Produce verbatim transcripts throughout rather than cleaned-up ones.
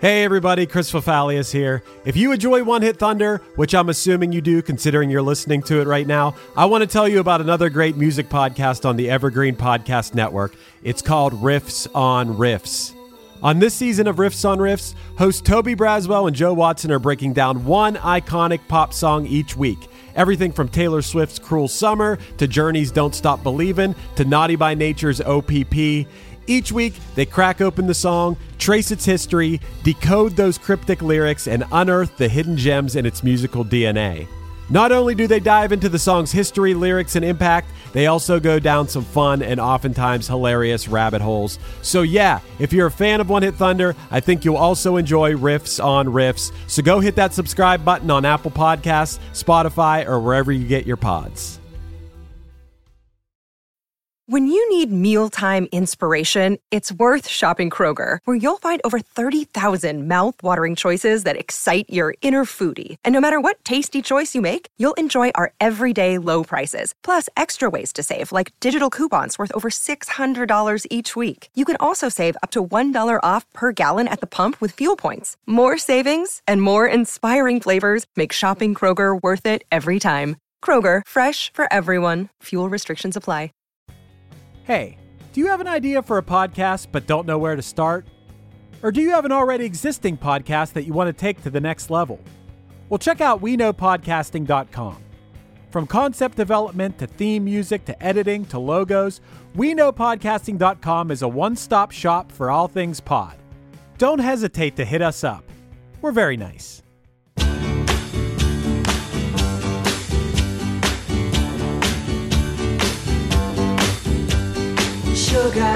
Hey everybody, Chris Fafalius here. If you enjoy One Hit Thunder, which I'm assuming you do considering you're listening to it right now, I want to tell you about another great music podcast on the Evergreen Podcast Network. It's called Riffs on Riffs. On this season of Riffs on Riffs, hosts Toby Braswell and Joe Watson are breaking down one iconic pop song each week. Everything from Taylor Swift's Cruel Summer to Journey's Don't Stop Believin' to Naughty by Nature's O P P. Each week, they crack open the song, trace its history, decode those cryptic lyrics, and unearth the hidden gems in its musical D N A. Not only do they dive into the song's history, lyrics, and impact, they also go down some fun and oftentimes hilarious rabbit holes. So yeah, if you're a fan of One Hit Thunder, I think you'll also enjoy Riffs on Riffs. So go hit that subscribe button on Apple Podcasts, Spotify, or wherever you get your pods. When you need mealtime inspiration, it's worth shopping Kroger, where you'll find over thirty thousand mouth-watering choices that excite your inner foodie. And no matter what tasty choice you make, you'll enjoy our everyday low prices, plus extra ways to save, like digital coupons worth over six hundred dollars each week. You can also save up to one dollar off per gallon at the pump with fuel points. More savings and more inspiring flavors make shopping Kroger worth it every time. Kroger, fresh for everyone. Fuel restrictions apply. Hey, do you have an idea for a podcast but don't know where to start? Or do you have an already existing podcast that you want to take to the next level? Well, check out we know podcasting dot com. From concept development to theme music to editing to logos, we know podcasting dot com is a one-stop shop for all things pod. Don't hesitate to hit us up. We're very nice. Sugar,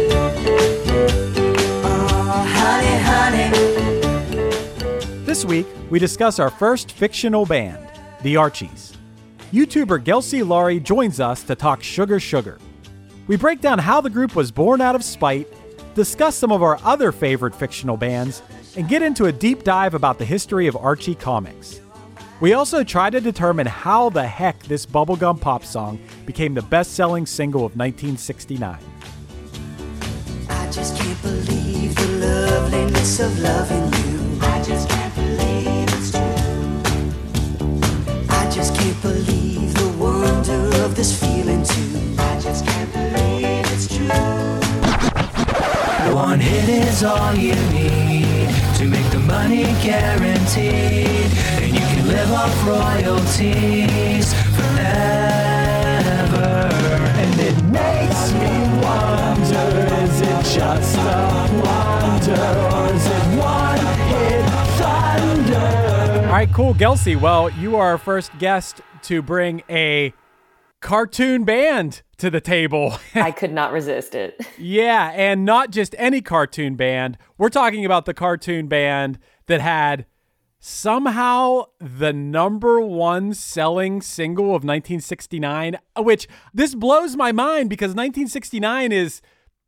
oh, honey, honey. This week, we discuss our first fictional band, the Archies. YouTuber Gelsey Laurie joins us to talk Sugar Sugar. We break down how the group was born out of spite, discuss some of our other favorite fictional bands, and get into a deep dive about the history of Archie comics. We also try to determine how the heck this bubblegum pop song became the best-selling single of nineteen sixty-nine. I just can't believe the loveliness of loving you. I just can't believe it's true. I just can't believe the wonder of this feeling too. I just can't believe it's true. One hit is all you need to make the money guaranteed, and you can live off royalties forever. And it makes me wonder, is it just a wonder, or is it one hit thunder? All right, cool. Gelsey, well, you are our first guest to bring a cartoon band to the table. I could not resist it. Yeah, and not just any cartoon band. We're talking about the cartoon band that had somehow the number one selling single of nineteen sixty-nine, which this blows my mind because nineteen sixty-nine is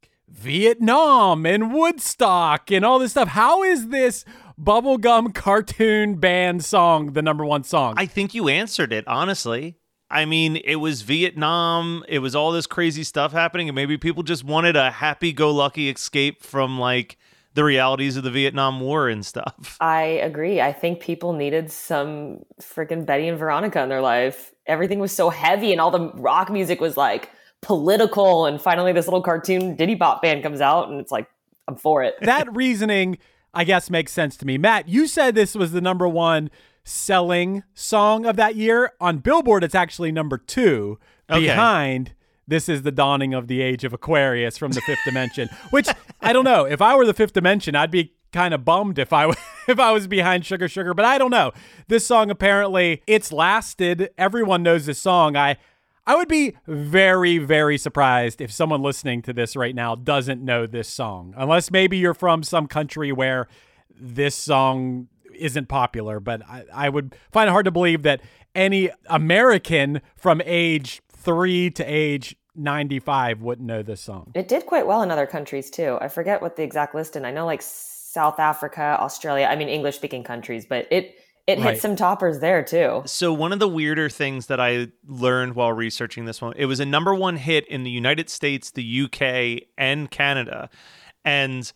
Vietnam and Woodstock and all this stuff. How is this bubblegum cartoon band song the number one song? I think you answered it, honestly. I mean, it was Vietnam. It was all this crazy stuff happening, and maybe people just wanted a happy-go-lucky escape from, like, the realities of the Vietnam War and stuff. I agree. I think people needed some freaking Betty and Veronica in their life. Everything was so heavy, and all the rock music was, like, political, and finally this little cartoon Diddy Bop band comes out, and it's like, I'm for it. That reasoning, I guess, makes sense to me. Matt, you said this was the number one selling song of that year. On Billboard, it's actually number two, okay, behind This Is the Dawning of the Age of Aquarius from the Fifth Dimension, which, I don't know, if I were the Fifth Dimension, I'd be kind of bummed if I, if I was behind Sugar Sugar, but I don't know. This song, apparently, it's lasted. Everyone knows this song. I, I would be very, very surprised if someone listening to this right now doesn't know this song, unless maybe you're from some country where this song isn't popular, but I, I would find it hard to believe that any American from age three to age ninety-five wouldn't know this song. It did quite well in other countries too. I forget what the exact list, and I know like South Africa, Australia, I mean English speaking countries, but it it hit Right. some toppers there too. So one of the weirder things that I learned while researching this one, it was a number one hit in the United States, the U K, and Canada. And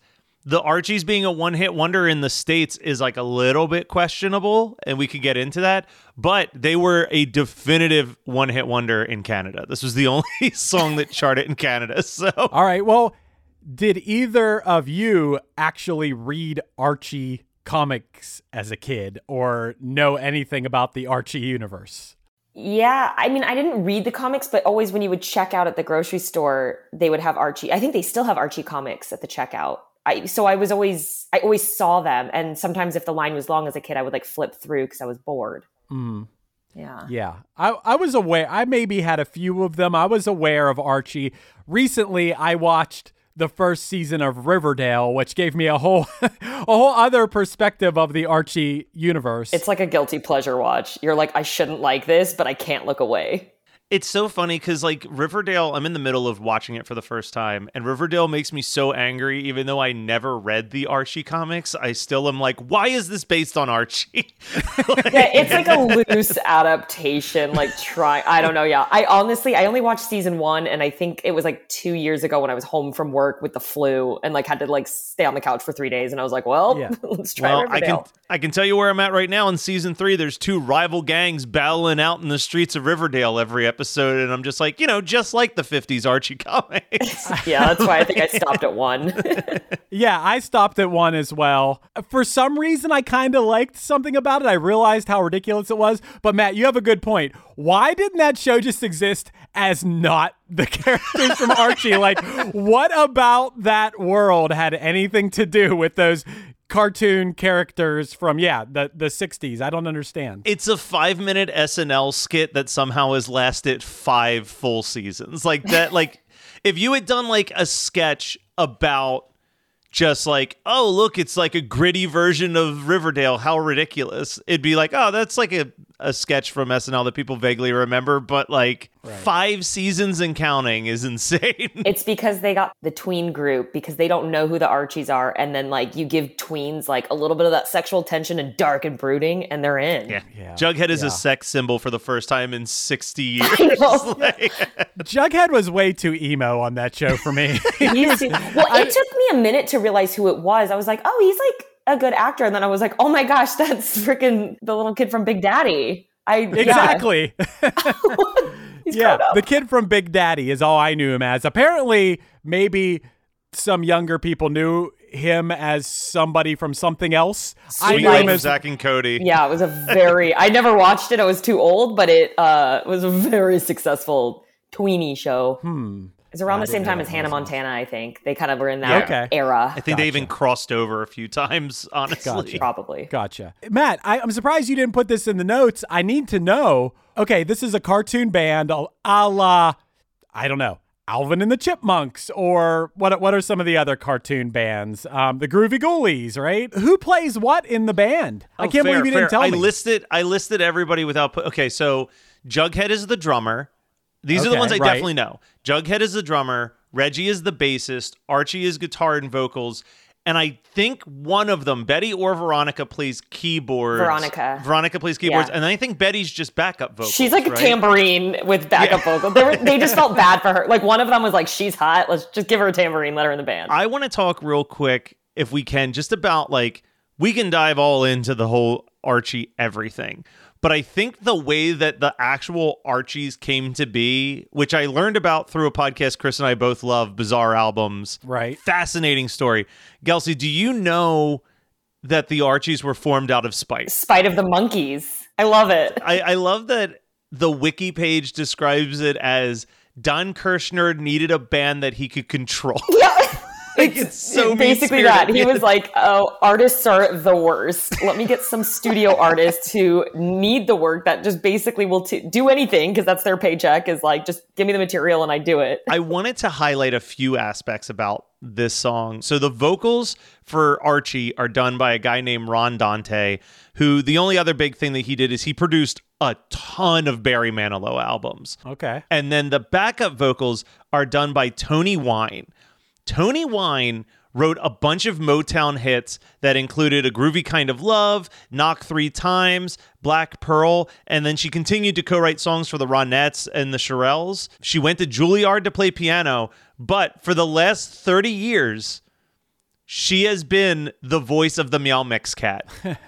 The Archies being a one-hit wonder in the States is like a little bit questionable, and we could get into that, but they were a definitive one-hit wonder in Canada. This was the only song that charted in Canada. So, all right, well, did either of you actually read Archie comics as a kid or know anything about the Archie universe? Yeah, I mean, I didn't read the comics, but always when you would check out at the grocery store, they would have Archie. I think they still have Archie comics at the checkout. I, so I was always, I always saw them. And sometimes if the line was long as a kid, I would like flip through because I was bored. Mm. Yeah. Yeah. I, I was aware. I maybe had a few of them. I was aware of Archie. Recently, I watched the first season of Riverdale, which gave me a whole, a whole other perspective of the Archie universe. It's like a guilty pleasure watch. You're like, I shouldn't like this, but I can't look away. it's so funny because like Riverdale, I'm in the middle of watching it for the first time, and Riverdale makes me so angry. Even though I never read the Archie comics, I still am like, why is this based on Archie? Like, yeah, it's like a loose adaptation. Like try, I don't know. Yeah, I honestly, I only watched season one, and I think it was like two years ago when I was home from work with the flu and like had to like stay on the couch for three days, and I was like, well, yeah. let's try well, Riverdale. I can I can tell you where I'm at right now in season three. There's two rival gangs battling out in the streets of Riverdale every episode, and I'm just like, you know, just like the fifties Archie comics. Yeah, that's why I think I stopped at one. Yeah, I stopped at one as well. For some reason, I kind of liked something about it. I realized how ridiculous it was. But Matt, you have a good point. Why didn't that show just exist as not the characters from Archie? Like, what about that world had anything to do with those cartoon characters from, yeah, the, the sixties? I don't understand. It's a five-minute S N L skit that somehow has lasted five full seasons. Like that, like, if you had done, like, a sketch about just like, oh, look, it's like a gritty version of Riverdale, how ridiculous. It'd be like, oh, that's like a, a sketch from S N L that people vaguely remember, but like right. five seasons and counting is insane. It's because they got the tween group because they don't know who the Archies are, and then like you give tweens like a little bit of that sexual tension and dark and brooding, and they're in. Yeah, yeah. Jughead is yeah. a sex symbol for the first time in sixty years. Like, Jughead was way too emo on that show for me. He's too, well, it took me a minute to realize who it was. I was like, oh, he's like a good actor, and then I was like, oh my gosh, that's freaking the little kid from Big Daddy. I exactly. Yeah, yeah the kid from Big Daddy is all I knew him as. Apparently, maybe some younger people knew him as somebody from something else. Sweet I knew him as Zack and Cody. Yeah, it was a very. I never watched it. I was too old, but it uh, was a very successful tweeny show. Hmm. It's around I the same didn't time know as that Hannah was Montana, I think. They kind of were in that Okay. era. I think Gotcha. they even crossed over a few times, honestly. Gotcha. Probably. Gotcha. Matt, I, I'm surprised you didn't put this in the notes. I need to know. Okay, this is a cartoon band a, a la, I don't know, Alvin and the Chipmunks, or what What are some of the other cartoon bands? Um, the Groovy Ghoulies, right? Who plays what in the band? Oh, I can't fair, believe you fair. didn't tell I me. listed, I listed everybody without... Put, okay, so Jughead is the drummer. These are the Okay, ones I right. definitely know. Jughead is the drummer. Reggie is the bassist. Archie is guitar and vocals. And I think one of them, Betty or Veronica, plays keyboards. Veronica. Veronica plays keyboards. Yeah. And I think Betty's just backup vocals. She's like a right? tambourine with backup Yeah. vocals. They, were, they just felt bad for her. Like one of them was like, she's hot. Let's just give her a tambourine, let her in the band. I want to talk real quick, if we can, just about like, we can dive all into the whole Archie everything. But I think the way that the actual Archies came to be, which I learned about through a podcast Chris and I both love, Bizarre Albums. Right. Fascinating story. Gelsey, do you know that the Archies were formed out of spite? Spite of the Monkeys. I love it. I, I love that the wiki page describes it as Don Kirshner needed a band that he could control. Yeah. Like, it's so basically mean-spirited. that. He was like, oh, artists are the worst. Let me get some studio artists who need the work that just basically will t- do anything because that's their paycheck is like, just give me the material and I do it. I wanted to highlight a few aspects about this song. So the vocals for Archie are done by a guy named Ron Dante, who the only other big thing that he did is he produced a ton of Barry Manilow albums. Okay. And then the backup vocals are done by Tony Wine. Tony Wine wrote a bunch of Motown hits that included A Groovy Kind of Love, Knock Three Times, Black Pearl, and then she continued to co-write songs for the Ronettes and the Shirelles. She went to Juilliard to play piano, but for the last thirty years, she has been the voice of the Meow Mix cat.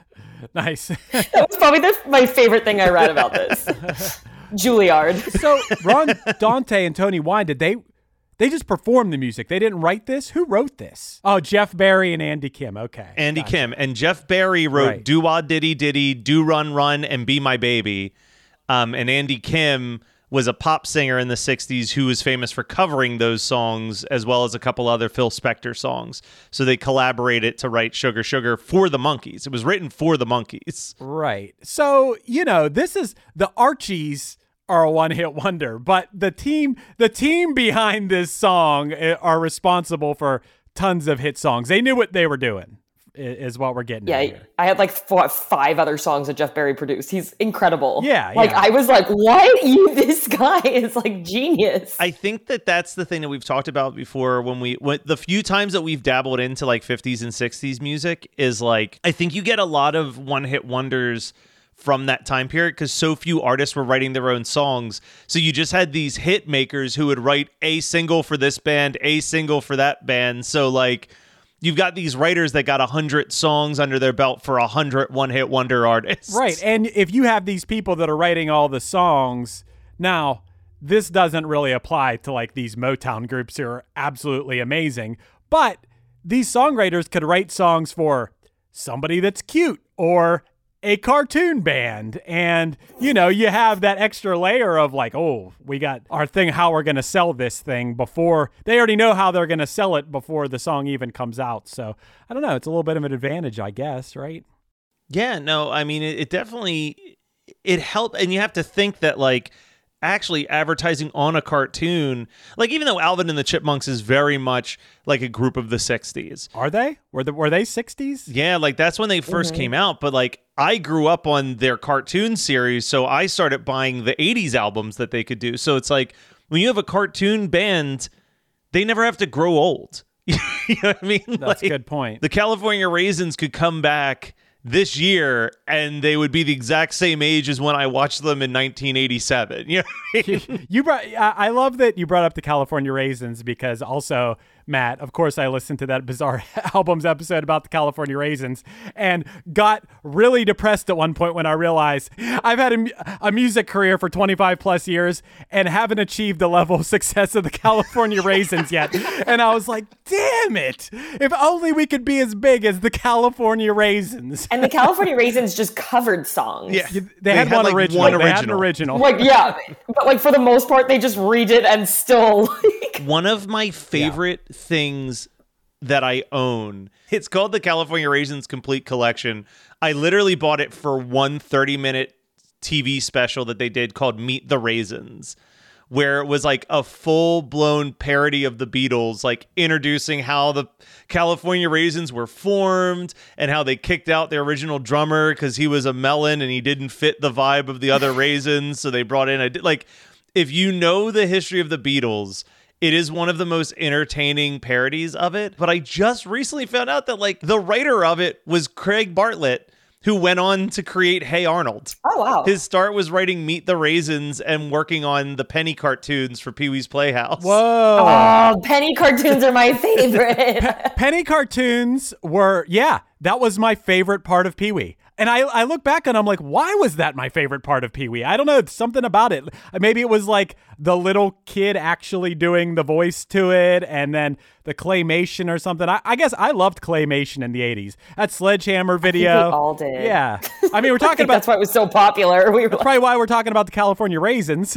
Nice. That was probably the, my favorite thing I read about this. Juilliard. So Ron Dante and Tony Wine, did they they just performed the music? They didn't write this? Who wrote this? Oh, Jeff Barry and Andy Kim. Okay. Andy gotcha. Kim. And Jeff Barry wrote Right. Do Wah Diddy Diddy, Do Run Run, and Be My Baby. Um, and Andy Kim was a pop singer in the sixties who was famous for covering those songs, as well as a couple other Phil Spector songs. So they collaborated to write Sugar Sugar for the Monkees. It was written for the Monkees. Right. So, you know, this is the Archies are a one-hit wonder, but the team the team behind this song are responsible for tons of hit songs. They knew what they were doing, is what we're getting Yeah, at here. I had like four, five other songs that Jeff Barry produced. He's incredible. Yeah, like yeah. I was like, what? You, this guy is like genius. I think that that's the thing that we've talked about before when we, when, the few times that we've dabbled into like fifties and sixties music is like, I think you get a lot of one-hit wonders from that time period because so few artists were writing their own songs. So you just had these hit makers who would write a single for this band, a single for that band. So like you've got these writers that got a hundred songs under their belt for a hundred one-hit wonder artists. Right. And if you have these people that are writing all the songs, now this doesn't really apply to like these Motown groups who are absolutely amazing, but these songwriters could write songs for somebody that's cute or a cartoon band. And, you know, you have that extra layer of like, oh, we got our thing, how we're going to sell this thing before they already know how they're going to sell it before the song even comes out. So I don't know. It's a little bit of an advantage, I guess. Right. Yeah, no, I mean, it, it definitely, it helped. And you have to think that like actually advertising on a cartoon, like even though Alvin and the Chipmunks is very much like a group of the sixties. Are they? Were the, were they sixties? Yeah, like that's when they first mm-hmm. came out. But like I grew up on their cartoon series, so I started buying the eighties albums that they could do. So it's like when you have a cartoon band, they never have to grow old. You know what I mean? That's like, a good point. The California Raisins could come back this year and they would be the exact same age as when I watched them in nineteen eighty-seven. You know what I mean? you brought, I love that you brought up the California Raisins because also, Matt, of course I listened to that Bizarre Albums episode about the California Raisins and got really depressed at one point when I realized I've had a, a music career for twenty-five plus years and haven't achieved the level of success of the California Raisins yet. And I was like, damn it, if only we could be as big as the California Raisins. And the California Raisins just covered songs. Yeah, they, they had, had one, like original. one original. They had an original. Like, yeah, but like for the most part, they just redid and still like... One of my favorite yeah. things that I own, it's called the California Raisins Complete Collection. I literally bought it for one thirty-minute T V special that they did called Meet the Raisins, where it was like a full-blown parody of the Beatles, like introducing how the California Raisins were formed and how they kicked out their original drummer because he was a melon and he didn't fit the vibe of the other Raisins. So they brought in a, like, if you know the history of the Beatles, it is one of the most entertaining parodies of it. But I just recently found out that like the writer of it was Craig Bartlett, who went on to create Hey Arnold. Oh, wow. His start was writing Meet the Raisins and working on the Penny cartoons for Pee-wee's Playhouse. Whoa. Oh, Penny cartoons are my favorite. Pe- Penny cartoons were, yeah, that was my favorite part of Pee-wee. And I, I look back and I'm like, why was that my favorite part of Pee-wee? I don't know. It's something about it. Maybe it was like the little kid actually doing the voice to it and then the claymation or something. I, I guess I loved claymation in the eighties. That Sledgehammer video. I think we all did. Yeah. I mean, we're talking about... That's why it was so popular. We were that's like, probably why we're talking about the California Raisins.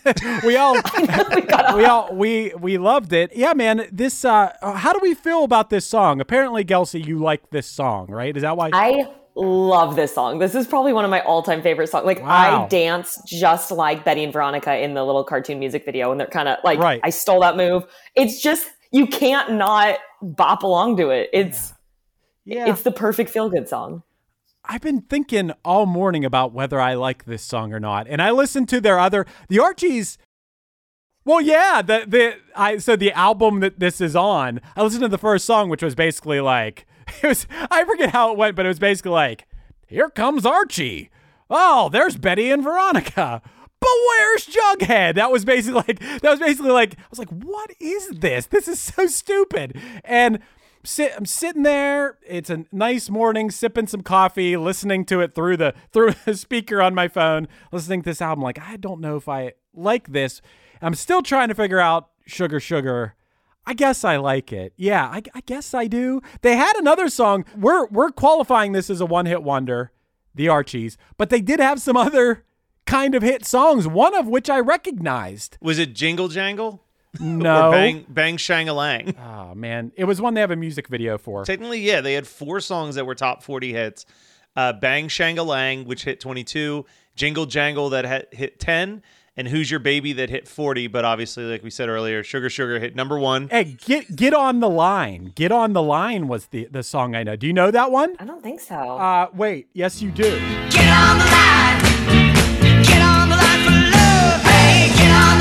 we all... we, got we all... We, we loved it. Yeah, man. This... Uh, how do we feel about this song? Apparently, Gelsey, you like this song, right? Is that why... I... love this song. This is probably one of my all-time favorite songs. Like wow. I dance just like Betty and Veronica in the little cartoon music video, and they're kind of like right. I stole that move. It's just you can't not bop along to it. It's yeah. Yeah. it's the perfect feel-good song. I've been thinking all morning about whether I like this song or not, and I listened to their other the Archies. Well, yeah, the the I so the album that this is on. I listened to the first song, which was basically like. It was, I forget how it went, but it was basically like, here comes Archie. Oh, there's Betty and Veronica. But where's Jughead? That was basically like, that was basically like, I was like, what is this? This is so stupid. And sit, I'm sitting there. It's a nice morning, sipping some coffee, listening to it through the through the speaker on my phone, listening to this album. Like, I don't know if I like this. I'm still trying to figure out Sugar Sugar. I guess I like it. Yeah, I, I guess I do. They had another song. We're we're qualifying this as a one-hit wonder, the Archies, but they did have some other kind of hit songs, one of which I recognized. Was it Jingle Jangle? No. Or Bang Bang Shang-a-Lang? Oh, man. It was one they have a music video for. Technically, yeah. They had four songs that were top forty hits. Uh, Bang Shang-a-Lang, which hit twenty-two. Jingle Jangle that had hit ten. And Who's Your Baby that hit forty, but obviously, like we said earlier, Sugar Sugar hit number one. Hey, get get on the line. Get on the line was the, the song I know. Do you know that one? I don't think so. Uh, wait. Yes, you do. Get on the line. Get on the line for love. Hey, get on the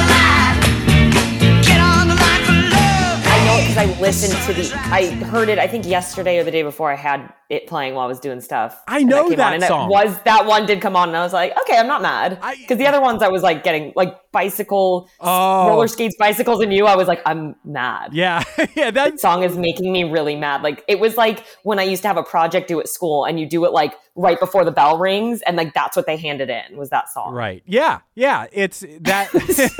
line. Get on the line for love. I know it because I listened to the, I heard it, I think yesterday or the day before I had it playing while I was doing stuff. I know that, that and song. It was, that one did come on and I was like, okay, I'm not mad. I- Because the other ones I was like getting like bicycle, Oh. roller skates, bicycles and you, I was like, I'm mad. Yeah. yeah, That that song is making me really mad. Like it was like when I used to have a project due at school and you do it like right before the bell rings and like that's what they handed in was that song. Right. Yeah. Yeah. It's that.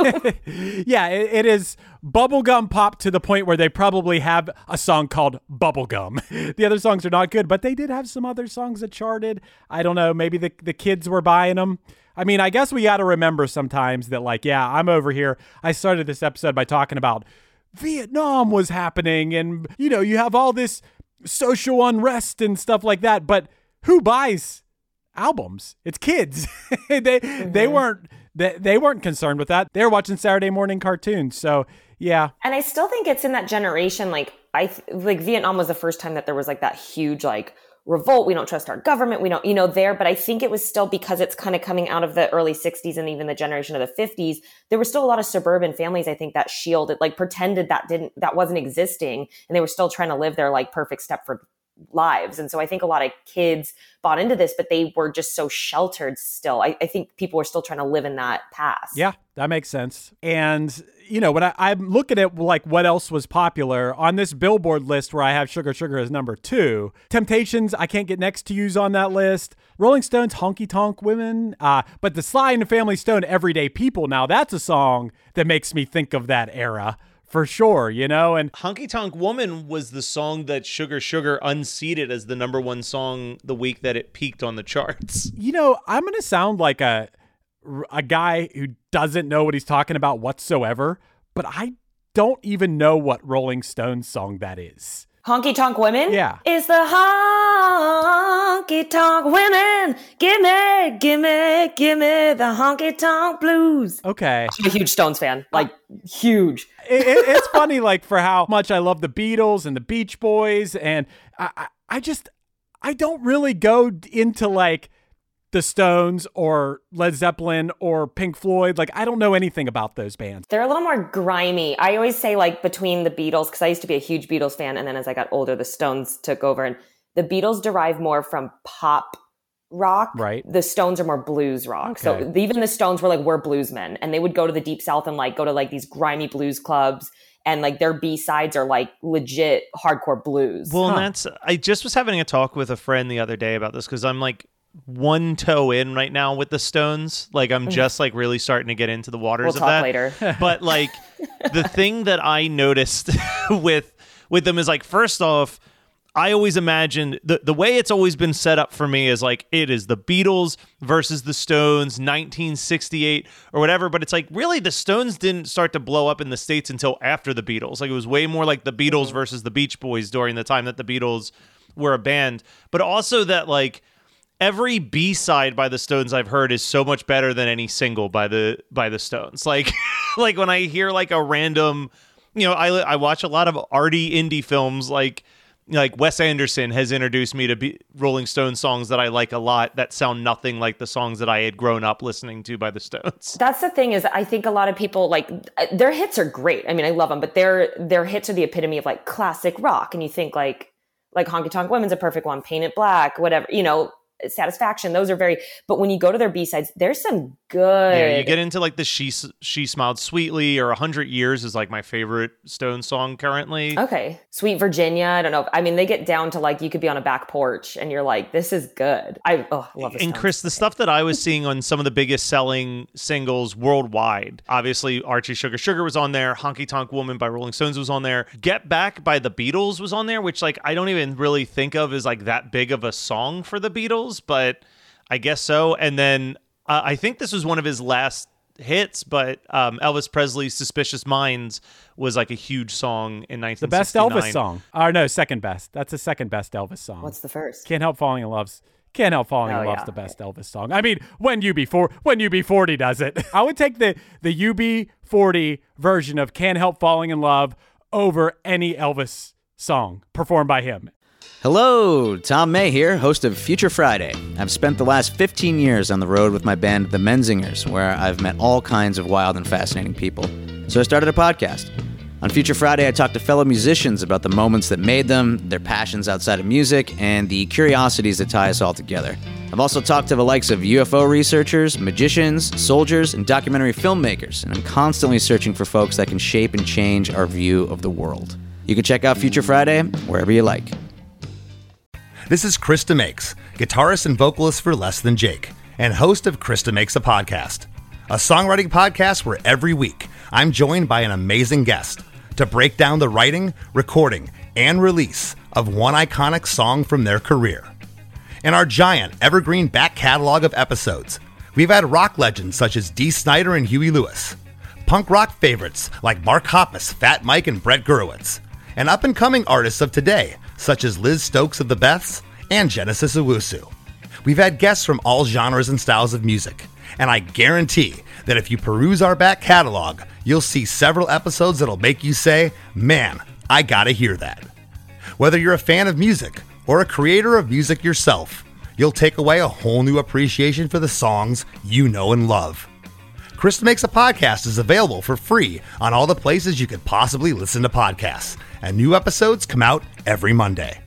yeah. It, it is bubblegum pop to the point where they probably have a song called Bubblegum. The other songs are not good, but they did have some other songs that charted. I don't know. Maybe the, the kids were buying them. I mean, I guess we got to remember sometimes that, like, yeah, I'm over here. I started this episode by talking about Vietnam was happening and, you know, you have all this social unrest and stuff like that. But who buys albums? It's kids. they mm-hmm. they weren't they, they weren't concerned with that. They're watching Saturday morning cartoons. So, yeah. And I still think it's in that generation. Like, I th- like Vietnam was the first time that there was like that huge, like, revolt. We don't trust our government. We don't, you know, there. But I think it was still because it's kind of coming out of the early sixties and even the generation of the fifties. There were still a lot of suburban families, I think, that shielded, like pretended that didn't, that wasn't existing. And they were still trying to live their like perfect Stepford lives. And so I think a lot of kids bought into this, but they were just so sheltered still. I, I think people were still trying to live in that past. Yeah, that makes sense. And, you know, when I, I'm looking at like what else was popular on this Billboard list where I have Sugar Sugar as number two, Temptations, I Can't Get Next to You's on that list. Rolling Stones, Honky Tonk Women. Uh, but the Sly and the Family Stone, Everyday People. Now that's a song that makes me think of that era. For sure, you know, and Honky Tonk Woman was the song that Sugar Sugar unseated as the number one song the week that it peaked on the charts. You know, I'm going to sound like a a guy who doesn't know what he's talking about whatsoever, but I don't even know what Rolling Stones song that is. Honky Tonk Women? Yeah. Is the honky tonk women. Gimme, gimme, gimme the honky tonk blues. Okay. I'm a huge Stones fan. Like, huge. it, it, it's funny, like, for how much I love the Beatles and the Beach Boys. And I, I, I just, I don't really go into, like, the Stones or Led Zeppelin or Pink Floyd. Like, I don't know anything about those bands. They're a little more grimy. I always say, like, between the Beatles, because I used to be a huge Beatles fan, and then as I got older, the Stones took over. And the Beatles derive more from pop rock. Right. The Stones are more blues rock. Okay. So even the Stones were like, we're bluesmen. And they would go to the Deep South and, like, go to, like, these grimy blues clubs. And, like, their B-sides are, like, legit hardcore blues. Well, Huh. and that's, I just was having a talk with a friend the other day about this because I'm, like, one toe in right now with the Stones. Like, I'm just like really starting to get into the waters We'll of talk that later. But like the thing that I noticed with with them is, like, first off, I always imagined the, the way it's always been set up for me is like it is the Beatles versus the Stones, nineteen sixty-eight or whatever. But it's like, really, the Stones didn't start to blow up in the States until after the Beatles. Like, it was way more like the Beatles versus the Beach Boys during the time that the Beatles were a band. But also that, like, every B-side by the Stones I've heard is so much better than any single by the by the Stones. Like, like when I hear like a random, you know, I I watch a lot of arty indie films. Like like Wes Anderson has introduced me to be, Rolling Stones songs that I like a lot that sound nothing like the songs that I had grown up listening to by the Stones. That's the thing is, I think a lot of people, like, their hits are great. I mean, I love them, but their their hits are the epitome of, like, classic rock. And you think like like Honky Tonk Women's a perfect one, Paint It Black, whatever, you know. Satisfaction, those are very, but when you go to their B-sides, there's some good. Yeah, you get into like the She She Smiled Sweetly or A Hundred Years is like my favorite Stone song currently. Okay. Sweet Virginia. I don't know. I mean, they get down to like you could be on a back porch and you're like, this is good. I oh, love this. And song. Chris, the stuff that I was seeing on some of the biggest selling singles worldwide, obviously Archie Sugar Sugar was on there, Honky Tonk Woman by Rolling Stones was on there, Get Back by the Beatles was on there, which like I don't even really think of as like that big of a song for the Beatles, but I guess so. And then Uh, I think this was one of his last hits, but um, Elvis Presley's Suspicious Minds was like a huge song in nineteen sixty-nine. The best Elvis song. Or no, second best. That's the second best Elvis song. What's the first? Can't Help Falling in Love's Can't Help Falling Oh, in Love's yeah. the best Elvis song. I mean, when U B four when U B forty does it. I would take the the U B forty version of Can't Help Falling in Love over any Elvis song performed by him. Hello, Tom May here, host of Future Friday. I've spent the last fifteen years on the road with my band, The Menzingers, where I've met all kinds of wild and fascinating people. So I started a podcast. On Future Friday, I talk to fellow musicians about the moments that made them, their passions outside of music, and the curiosities that tie us all together. I've also talked to the likes of U F O researchers, magicians, soldiers, and documentary filmmakers, and I'm constantly searching for folks that can shape and change our view of the world. You can check out Future Friday wherever you like. This is Krista Makes, guitarist and vocalist for Less Than Jake, and host of Krista Makes a Podcast, a songwriting podcast where every week I'm joined by an amazing guest to break down the writing, recording, and release of one iconic song from their career. In our giant evergreen back catalog of episodes, we've had rock legends such as Dee Snider and Huey Lewis, punk rock favorites like Mark Hoppus, Fat Mike, and Brett Gurewitz, and up-and-coming artists of today such as Liz Stokes of the Beths and Genesis Owusu. We've had guests from all genres and styles of music, and I guarantee that if you peruse our back catalog, you'll see several episodes that'll make you say, man, I gotta hear that. Whether you're a fan of music or a creator of music yourself, you'll take away a whole new appreciation for the songs you know and love. Krista Makes a Podcast is available for free on all the places you could possibly listen to podcasts, and new episodes come out every Monday.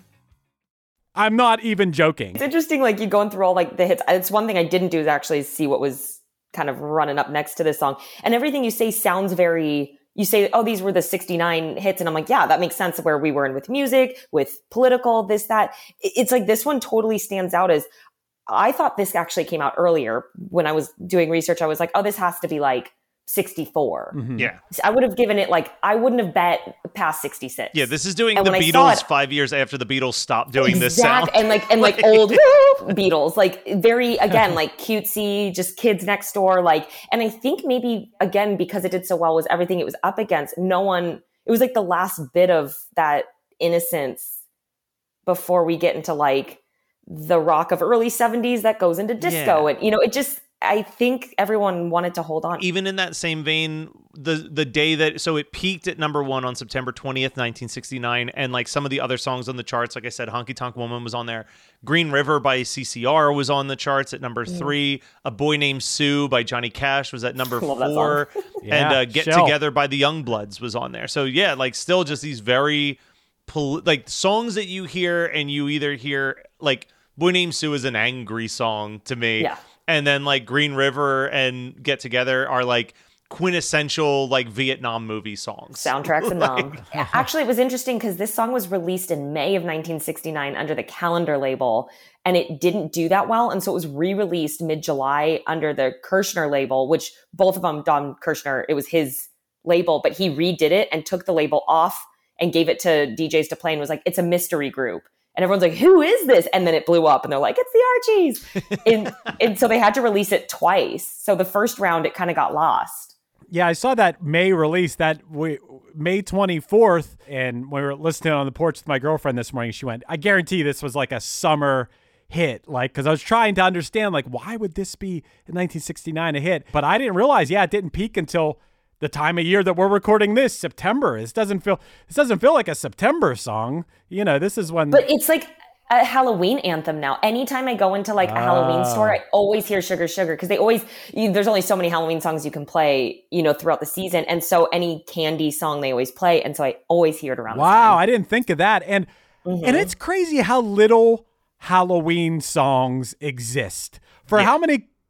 I'm not even joking. It's interesting, like you going through all like the hits. It's one thing I didn't do is actually see what was kind of running up next to this song. And everything you say sounds very, you say, oh, these were the sixty-nine hits. And I'm like, yeah, that makes sense where we were in with music, with political, this, that. It's like this one totally stands out as, I thought this actually came out earlier. When I was doing research, I was like, oh, this has to be like sixty-four. Mm-hmm. Yeah. I would have given it like, I wouldn't have bet past sixty-six. Yeah, this is doing And the when I saw Beatles it- five years after the Beatles stopped doing this Exact- sound. and like and like old woo, Beatles, like very again like cutesy, just kids next door, like. And I think maybe again because it did so well was everything it was up against. No one. It was like the last bit of that innocence before we get into like the rock of early seventies that goes into disco, Yeah. and you know it just. I think everyone wanted to hold on. Even in that same vein, the the day that so it peaked at number one on September twentieth, nineteen sixty-nine, and like some of the other songs on the charts, like I said, Honky Tonk Woman was on there. Green River by C C R was on the charts at number three. A Boy Named Sue by Johnny Cash was at number Love that four. Yeah, and uh, Get Shell. Together by the Youngbloods was on there. So yeah, like still just these very pol- like songs that you hear and you either hear like Boy Named Sue is an angry song to me. Yeah. And then like Green River and Get Together are like quintessential like Vietnam movie songs. Soundtracks and numb. Actually, it was interesting because this song was released in May of nineteen sixty-nine under the Calendar label, and it didn't do that well. And so it was re-released mid-July under the Kirshner label, which both of them, Don Kirshner, it was his label, but he redid it and took the label off and gave it to D Js to play and was like, it's a mystery group. And everyone's like, who is this? And then it blew up and they're like, it's the Archies. and, and so they had to release it twice. So the first round, it kind of got lost. Yeah, I saw that May release, that we, May twenty-fourth, and when we were listening on the porch with my girlfriend this morning, she went, I guarantee this was like a summer hit, like, because I was trying to understand, like, why would this be in nineteen sixty-nine a hit? But I didn't realize, yeah, it didn't peak until the time of year that we're recording this, September. This doesn't feel, this doesn't feel like a September song. You know, this is when... But it's like a Halloween anthem now. Anytime I go into like a Halloween store, I always hear Sugar Sugar because they always, you, there's only so many Halloween songs you can play, you know, throughout the season. And so any candy song they always play. And so I always hear it around Wow, this time. I didn't think of that. And Mm-hmm. and it's crazy how little Halloween songs exist. For Yeah. how many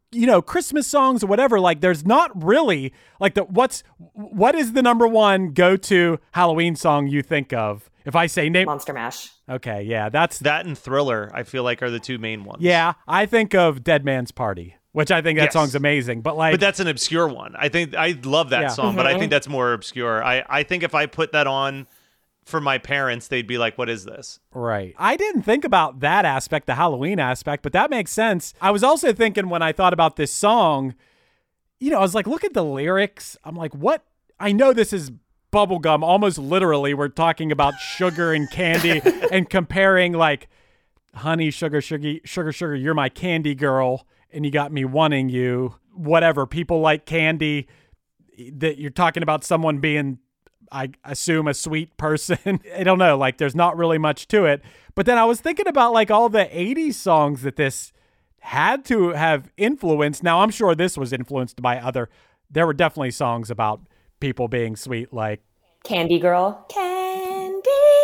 you know, Christmas songs or whatever, like there's not really like the what's what is the number one go-to Halloween song you think of? If I say name Monster Mash. Okay, yeah, that's That and Thriller, I feel like, are the two main ones. yeah, I think of Dead Man's Party, which I think that Yes. song's amazing, but like But that's an obscure one. I think I love that Yeah. song, but I think that's more obscure. I, I think if I put that on for my parents, they'd be like, what is this? Right. I didn't think about that aspect, the Halloween aspect, but that makes sense. I was also thinking when I thought about this song, you know, I was like, look at the lyrics. I'm like, what? I know this is bubblegum. Almost literally, we're talking about sugar and candy and comparing like, honey, sugar, sugar, sugar, sugar, you're my candy girl and you got me wanting you. Whatever. People like candy. That you're talking about someone being, I assume, a sweet person. I don't know. Like, there's not really much to it. But then I was thinking about like all the eighties songs that this had to have influenced. Now, I'm sure this was influenced by other. There were definitely songs about people being sweet, like Candy Girl. Candy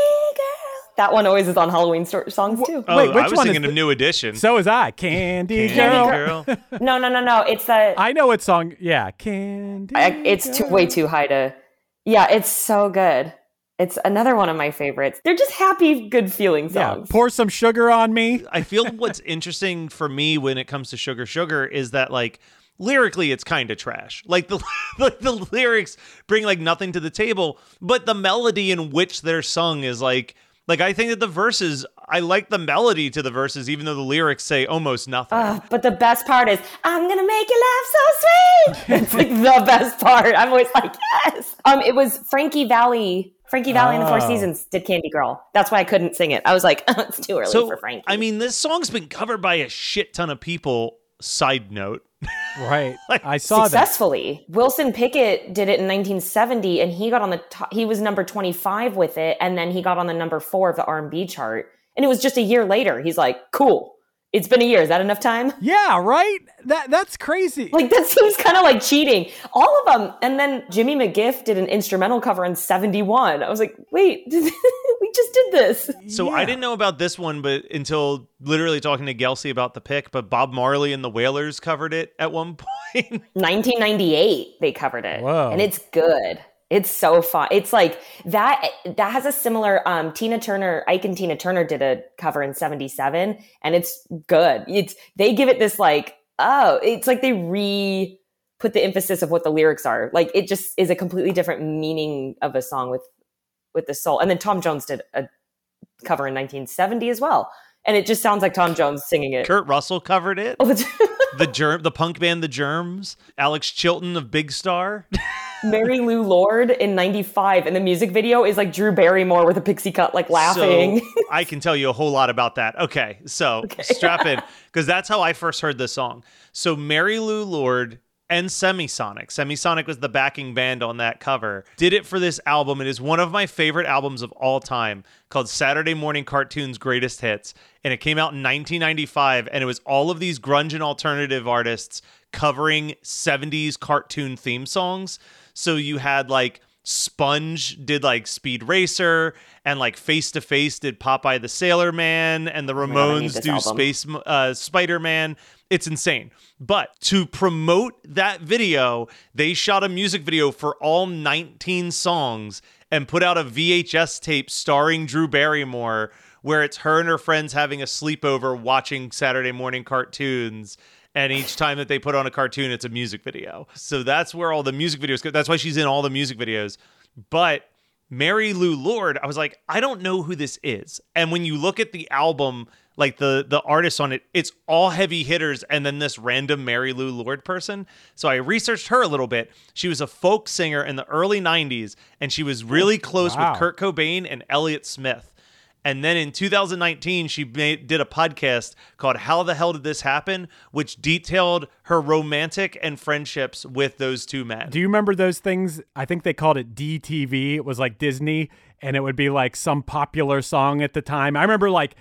Girl. That one always is on Halloween sto- songs too. Oh, Wait, which I was one singing is a the- New Edition. So is I. Candy, Candy Girl. Girl. No, no, no, no. It's the. I know what song. Yeah, Candy. I, it's too way too high to. Yeah, it's so good. It's another one of my favorites. They're just happy, good feeling Yeah, songs. pour some sugar on me. I feel what's interesting for me when it comes to Sugar Sugar is that like lyrically it's kind of trash. Like the like the lyrics bring like nothing to the table, but the melody in which they're sung is like like I think that the verses, I like the melody to the verses even though the lyrics say almost nothing. Uh, but the best part is, I'm gonna make you laugh so sweet. It's like the best part. I'm always like, yes. Um, it was Frankie Valli. Frankie Valli and the Four Oh. Seasons did Candy Girl. That's why I couldn't sing it. I was like, it's too early so for Frankie. I mean, this song's been covered by a shit ton of people. Side note. Right. I saw that. successfully. Wilson Pickett did it in nineteen seventy, and he got on the top. He was number twenty-five with it, and then he got on the number four of the R and B chart. And it was just a year later. He's like, cool. It's been a year. Is that enough time? Yeah, right? That That's crazy. Like, that seems kind of like cheating. All of them. And then Jimmy McGiff did an instrumental cover in seventy-one. I was like, wait, we just did this. So Yeah. I didn't know about this one, but until literally talking to Gelsey about the pick, but Bob Marley and the Wailers covered it at one point. nineteen ninety-eight, they covered it. Whoa. And it's good. It's so fun. It's like that, that has a similar, um, Tina Turner, Ike and Tina Turner did a cover in seventy-seven, and it's good. It's, they give it this like, oh, it's like they re put the emphasis of what the lyrics are. Like, it just is a completely different meaning of a song with, with the soul. And then Tom Jones did a cover in nineteen seventy as well. And it just sounds like Tom Jones singing it. Kurt Russell covered it. Oh, it's- The germ, the punk band The Germs, Alex Chilton of Big Star. Mary Lou Lord in ninety-five, and the music video is like Drew Barrymore with a pixie cut, like laughing. So I can tell you a whole lot about that. Okay, so strap in, because that's how I first heard this song. So Mary Lou Lord and Semisonic. Semisonic was the backing band on that cover. Did it for this album. It is one of my favorite albums of all time, called Saturday Morning Cartoons Greatest Hits. And it came out in nineteen ninety-five, and it was all of these grunge and alternative artists covering seventies cartoon theme songs. So you had like Sponge did like Speed Racer, and like Face to Face did Popeye the Sailor Man, and the my God, I need Ramones this do album. Space uh, Spider-Man. It's insane. But to promote that video, they shot a music video for all nineteen songs and put out a V H S tape starring Drew Barrymore, where it's her and her friends having a sleepover watching Saturday morning cartoons. And each time that they put on a cartoon, it's a music video. So that's where all the music videos go. That's why she's in all the music videos. But Mary Lou Lord, I was like, I don't know who this is. And when you look at the album, like the the artists on it, it's all heavy hitters and then this random Mary Lou Lord person. So I researched her a little bit. She was a folk singer in the early nineties, and she was really close Wow. with Kurt Cobain and Elliott Smith. And then in two thousand nineteen, she made, did a podcast called How the Hell Did This Happen?, which detailed her romantic and friendships with those two men. Do you remember those things? I think they called it D T V. It was like Disney, and it would be like some popular song at the time. I remember like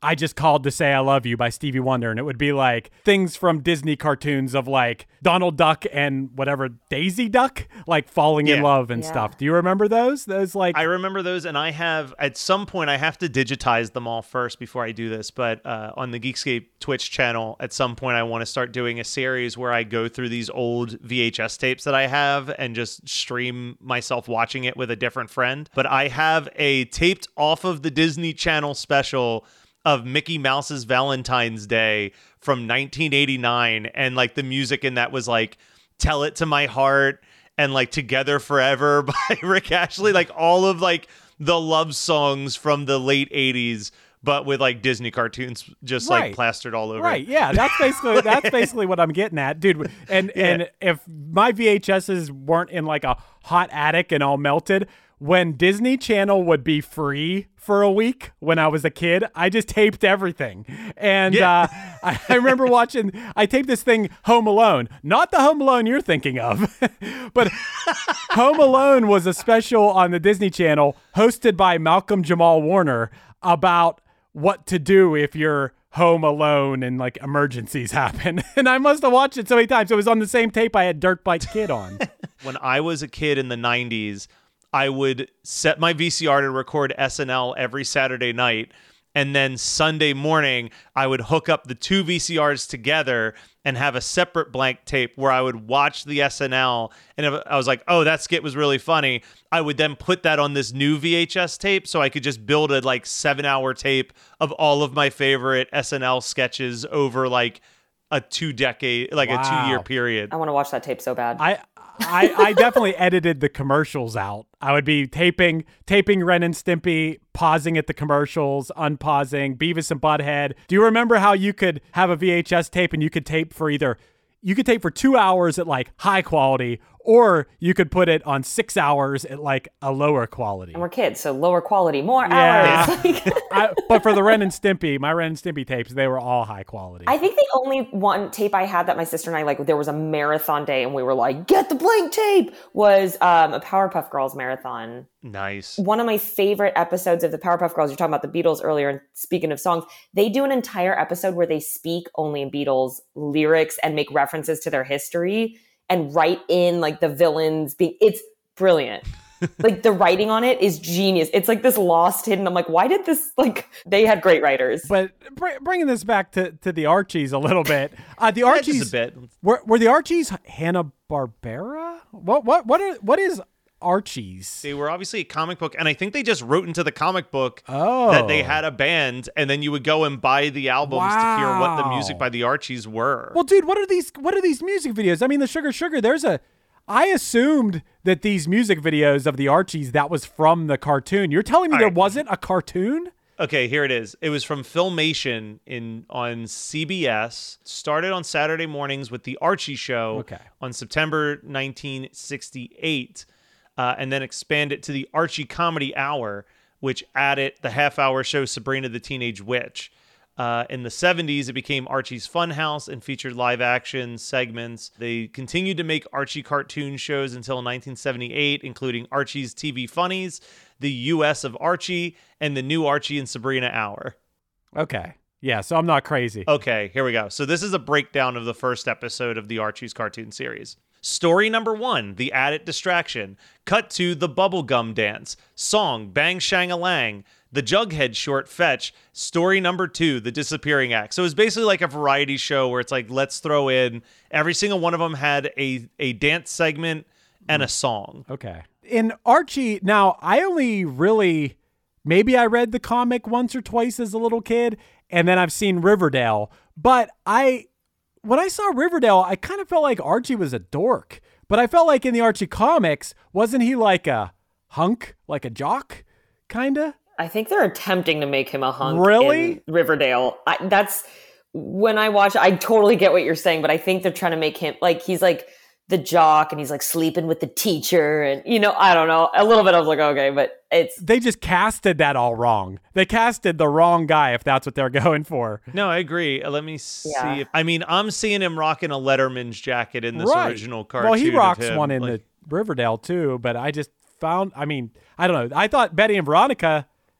I Just Called to Say I Love You by Stevie Wonder, and it would be like things from Disney cartoons of like Donald Duck and whatever, Daisy Duck, like falling in Yeah. love and Yeah. stuff. Do you remember those? Those like I remember those, and I have, at some point, I have to digitize them all first before I do this, but uh, on the Geekscape Twitch channel, at some point, I want to start doing a series where I go through these old V H S tapes that I have and just stream myself watching it with a different friend. But I have a taped off of the Disney Channel special of Mickey Mouse's Valentine's Day from nineteen eighty-nine, and like the music in that was like Tell It to My Heart and like Together Forever by Rick Ashley, like all of like the love songs from the late eighties, but with like Disney cartoons just Right. like plastered all over. Right, it. yeah, that's basically that's basically what I'm getting at, dude. And Yeah. and if my V H Ses weren't in like a hot attic and all melted, when Disney Channel would be free for a week when I was a kid, I just taped everything. And Yeah. uh, I, I remember watching, I taped this thing, Home Alone. Not the Home Alone you're thinking of, but Home Alone was a special on the Disney Channel hosted by Malcolm Jamal Warner about what to do if you're home alone and like emergencies happen. And I must have watched it so many times. It was on the same tape I had Dirt Bike Kid on. When I was a kid in the nineties, I would set my V C R to record S N L every Saturday night. And then Sunday morning, I would hook up the two V C Rs together and have a separate blank tape where I would watch the S N L. And if I was like, oh, that skit was really funny, I would then put that on this new V H S tape so I could just build a like seven hour tape of all of my favorite S N L sketches over like a two decade, like a Wow. two year period. I want to watch that tape so bad. I, I I definitely edited the commercials out. I would be taping taping Ren and Stimpy, pausing at the commercials, unpausing, Beavis and Butthead. Do you remember how you could have a V H S tape and you could tape for either you could tape for two hours at like high quality, or you could put it on six hours at like a lower quality. and we're kids, so lower quality, more Yeah. hours. Like, I, but for the Ren and Stimpy, my Ren and Stimpy tapes, they were all high quality. I think the only one tape I had that my sister and I, like, there was a marathon day and we were like, get the blank tape, was um, a Powerpuff Girls marathon. Nice. One of my favorite episodes of the Powerpuff Girls, you're talking about the Beatles earlier, and speaking of songs, they do an entire episode where they speak only in Beatles lyrics and make references to their history and write in like the villains being, it's brilliant. Like the writing on it is genius. It's like this lost hidden. I'm like, why did this, like, they had great writers. But br- bringing this back to, to the Archies a little bit, uh, the Yeah, just Archies a bit. were were the Archies Hanna Barbera? What what what are what is Archies? They were obviously a comic book, and I think they just wrote into the comic book Oh. that they had a band, and then you would go and buy the albums to hear what the Wow. music by the Archies were. Well, dude, what are these? What are these music videos? I mean, the Sugar Sugar. There's a. I assumed that these music videos of the Archies that was from the cartoon. You're telling me All there right. wasn't a cartoon? Okay, here it is. It was from Filmation in on C B S. Started on Saturday mornings with the Archie Show Okay. on September nineteen sixty-eight, uh, and then expanded to the Archie Comedy Hour, which added the half-hour show Sabrina the Teenage Witch. Uh, in the seventies, it became Archie's Funhouse and featured live-action segments. They continued to make Archie cartoon shows until nineteen seventy-eight, including Archie's T V Funnies, the U S of Archie, and the new Archie and Sabrina Hour. Okay. Yeah, so I'm not crazy. Okay, here we go. So this is a breakdown of the first episode of the Archie's cartoon series. Story number one, The Added Distraction. Cut to The Bubblegum Dance. Song, Bang Shang-a-Lang. The Jughead short, Fetch. Story number two, The Disappearing Act. So it's basically like a variety show where it's like, let's throw in, every single one of them had a, a dance segment and a song. Okay. In Archie, now I only really, maybe I read the comic once or twice as a little kid, and then I've seen Riverdale. But I, when I saw Riverdale, I kind of felt like Archie was a dork. But I felt like in the Archie comics, wasn't he like a hunk, like a jock, kind of? I think they're attempting to make him a hunk Really? in Riverdale. I, that's when I watch, I totally get what you're saying, but I think they're trying to make him like, he's like the jock and he's like sleeping with the teacher. And, you know, I don't know. A little bit I was like, okay, but it's, They just casted that all wrong. They casted the wrong guy if that's what they're going for. No, I agree. Uh, Let me see. Yeah. If, I mean, I'm seeing him rocking a Letterman's jacket in this Right. original cartoon. Well, he of rocks him. one in Like, the Riverdale too, but I just found, I mean, I don't know. I thought Betty and Veronica,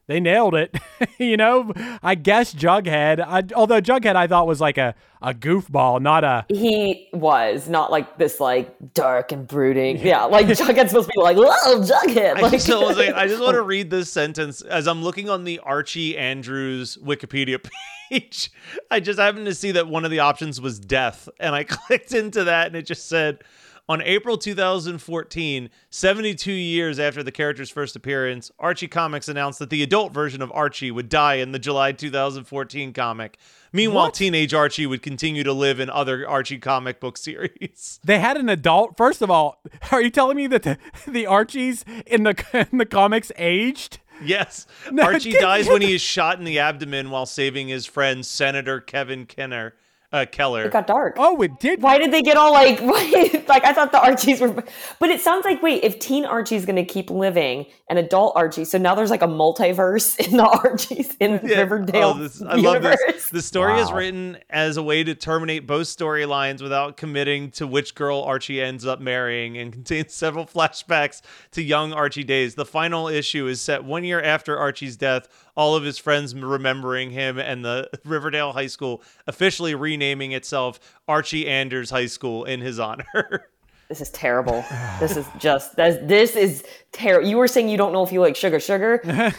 They nailed it. You know, I guess Jughead, I, although Jughead I thought was like a, a goofball, not a... He was not like this like dark and brooding. Yeah, like Jughead's supposed to be like, whoa, Jughead. I Like, just, I was like, I just want to read this sentence as I'm looking on the Archie Andrews Wikipedia page. I just happened to see that one of the options was death, and I clicked into that, and it just said, on April two thousand fourteen, seventy-two years after the character's first appearance, Archie Comics announced that the adult version of Archie would die in the July two thousand fourteen comic. Meanwhile, What? teenage Archie would continue to live in other Archie comic book series. They had an adult. First of all, are you telling me that the, the Archies in the in the comics aged? Yes. No, Archie get- dies when he is shot in the abdomen while saving his friend, Senator Kevin Kenner, uh, Keller. it got dark. Oh, it did. Why did they get all like, why, like I thought the Archies were, but it sounds like, wait, if teen Archie's going to keep living and adult Archie, so now there's like a multiverse in the Archies in Yeah. Riverdale Oh, this, I love universe. this. The story is Wow. written as a way to terminate both storylines without committing to which girl Archie ends up marrying, and contains several flashbacks to young Archie days. The final issue is set one year after Archie's death, all of his friends remembering him, and the Riverdale High School officially renaming itself Archie Anders High School in his honor. This is terrible. This is just, this, this is terrible. You were saying you don't know if you like Sugar Sugar.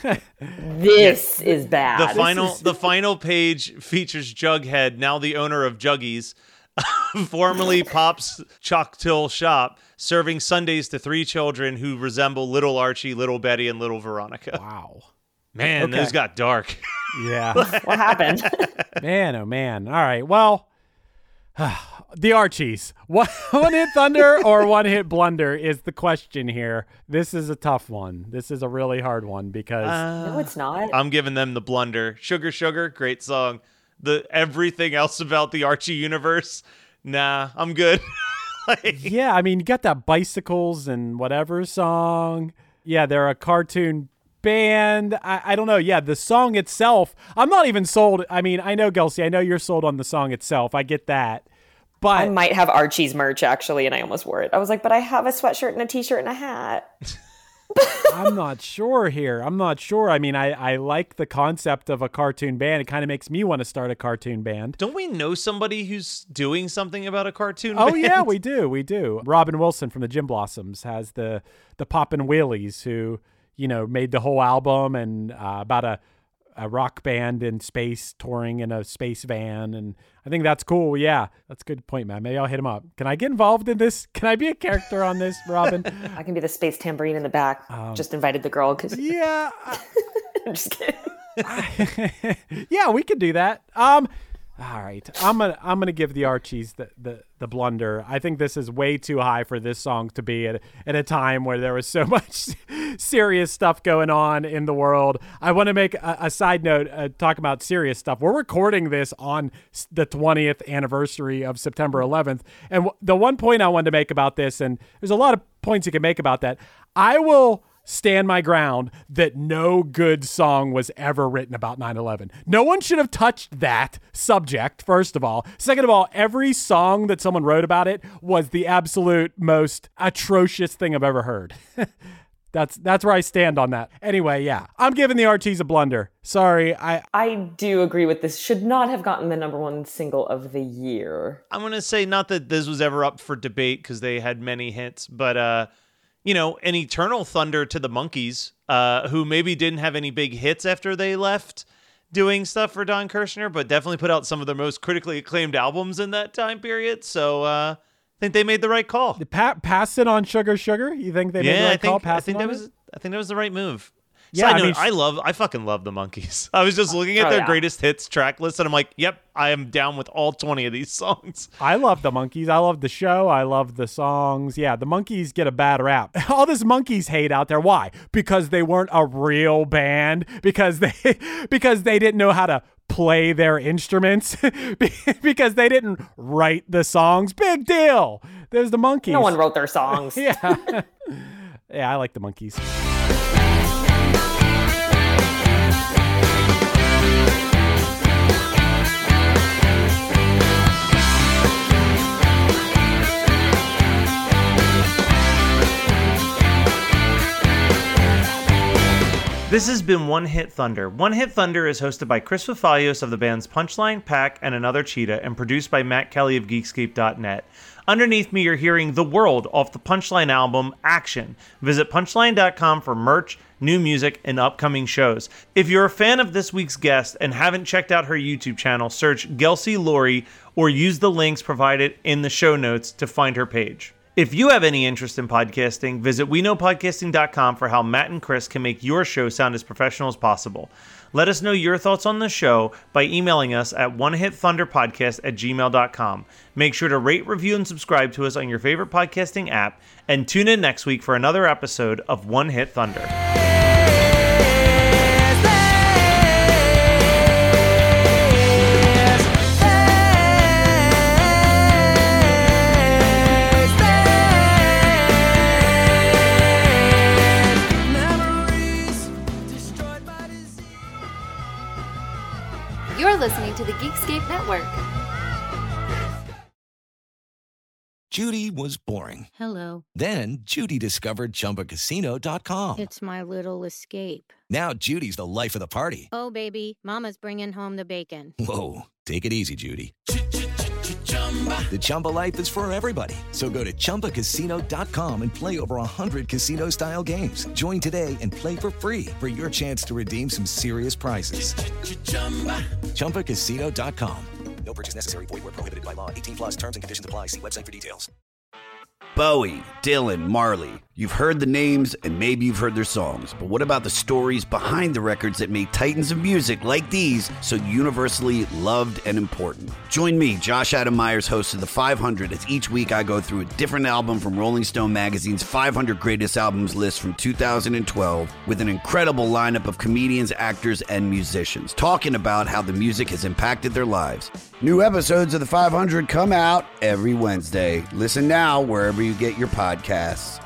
This is bad. The final the final page features Jughead, now the owner of Juggies, formerly Pop's Chocktill Shop, serving sundaes to three children who resemble Little Archie, Little Betty, and Little Veronica. Wow. Man, Okay. those got dark. Yeah. What happened? Man, oh man. All right. Well, the Archies. One, one hit thunder or one hit blunder is the question here. This is a tough one. This is a really hard one because No, it's not. I'm giving them the blunder. Sugar Sugar, great song. The everything else about the Archie universe, nah, I'm good. Like, yeah, I mean, you got that bicycles and whatever song. Yeah, they're a cartoon band. I, I don't know. Yeah, the song itself, I'm not even sold. I mean, I know, Gelsey, I know you're sold on the song itself. I get that. But I might have Archie's merch actually, and I almost wore it. I was like, but I have a sweatshirt and a t-shirt and a hat. I'm not sure here. I'm not sure. I mean, I, I like the concept of a cartoon band. It kind of makes me want to start a cartoon band. don't we know somebody who's doing something about a cartoon Oh band? yeah, we do. We do. Robin Wilson from the Jim Blossoms has the the Poppin' Wheelies, who, you know, made the whole album and uh, about a a rock band in space touring in a space van, and I think that's cool. Yeah, that's a good point, man. Maybe I'll hit him up. Can I get involved in this? Can I be a character on this, Robin? I can be the space tambourine in the back. Just invited the girl because Yeah, I'm just kidding. yeah, we could do that. Um, all right, I'm gonna I'm gonna give the Archies the, the the blunder. I think this is way too high for this song to be at at a time where there was so much serious stuff going on in the world. I want to make a, a side note, uh, talk about serious stuff. We're recording this on s- the twentieth anniversary of September eleventh, and w- the one point I wanted to make about this, and there's a lot of points you can make about that. I will stand my ground that no good song was ever written about nine eleven. No one should have touched that subject, first of all. Second of all, every song that someone wrote about it was the absolute most atrocious thing I've ever heard. That's that's where I stand on that. Anyway, yeah, I'm giving the Archies a blunder. Sorry, I I do agree with this. Should not have gotten the number one single of the year. I'm going to say not that this was ever up for debate because they had many hits, but, uh, you know, an eternal thunder to the Monkees, uh, who maybe didn't have any big hits after they left doing stuff for Don Kirshner, but definitely put out some of their most critically acclaimed albums in that time period. So uh, I think they made the right call. pa- pass it on Sugar Sugar. You think they made the Yeah, right I think call? I Pass think it that on was it? I think that was the right move. Yeah, Side I note, mean, I love I fucking love the Monkees. I was just looking at Oh, their yeah. greatest hits track list, and I'm like, yep, I am down with all twenty of these songs. I love the Monkees. I love the show. I love the songs. Yeah, the Monkees get a bad rap. All this Monkees hate out there. Why? Because they weren't a real band. Because they because they didn't know how to play their instruments. Because they didn't write the songs. Big deal. There's the Monkees. No one wrote their songs. Yeah. Yeah, I like the Monkees. This has been One Hit Thunder. One Hit Thunder is hosted by Chris Fafalios of the bands Punchline, Pack, and Another Cheetah, and produced by Matt Kelly of Geekscape dot net. Underneath me, you're hearing The World off the Punchline album, Action. Visit punchline dot com for merch, new music, and upcoming shows. If you're a fan of this week's guest and haven't checked out her YouTube channel, search Gelsey Laurie or use the links provided in the show notes to find her page. If you have any interest in podcasting, visit we know podcasting dot com for how Matt and Chris can make your show sound as professional as possible. Let us know your thoughts on the show by emailing us at one hit thunder podcast at gmail dot com. Make sure to rate, review, and subscribe to us on your favorite podcasting app, and tune in next week for another episode of One Hit Thunder. You're listening to the Geekscape Network. Judy was boring. Hello. Then Judy discovered Chumba Casino dot com. It's my little escape. Now Judy's the life of the party. Oh, baby, mama's bringing home the bacon. Whoa, take it easy, Judy. The Chumba life is for everybody. So go to Chumba Casino dot com and play over one hundred casino-style games. Join today and play for free for your chance to redeem some serious prizes. Chumba Casino dot com. No purchase necessary. Void where prohibited by law. eighteen plus terms and conditions apply. See website for details. Bowie, Dylan, Marley. You've heard the names and maybe you've heard their songs, but what about the stories behind the records that made titans of music like these so universally loved and important? Join me, Josh Adam Myers, host of The five hundred, as each week I go through a different album from Rolling Stone magazine's five hundred Greatest Albums list from two thousand twelve with an incredible lineup of comedians, actors, and musicians talking about how the music has impacted their lives. New episodes of The five hundred come out every Wednesday. Listen now wherever you get your podcasts.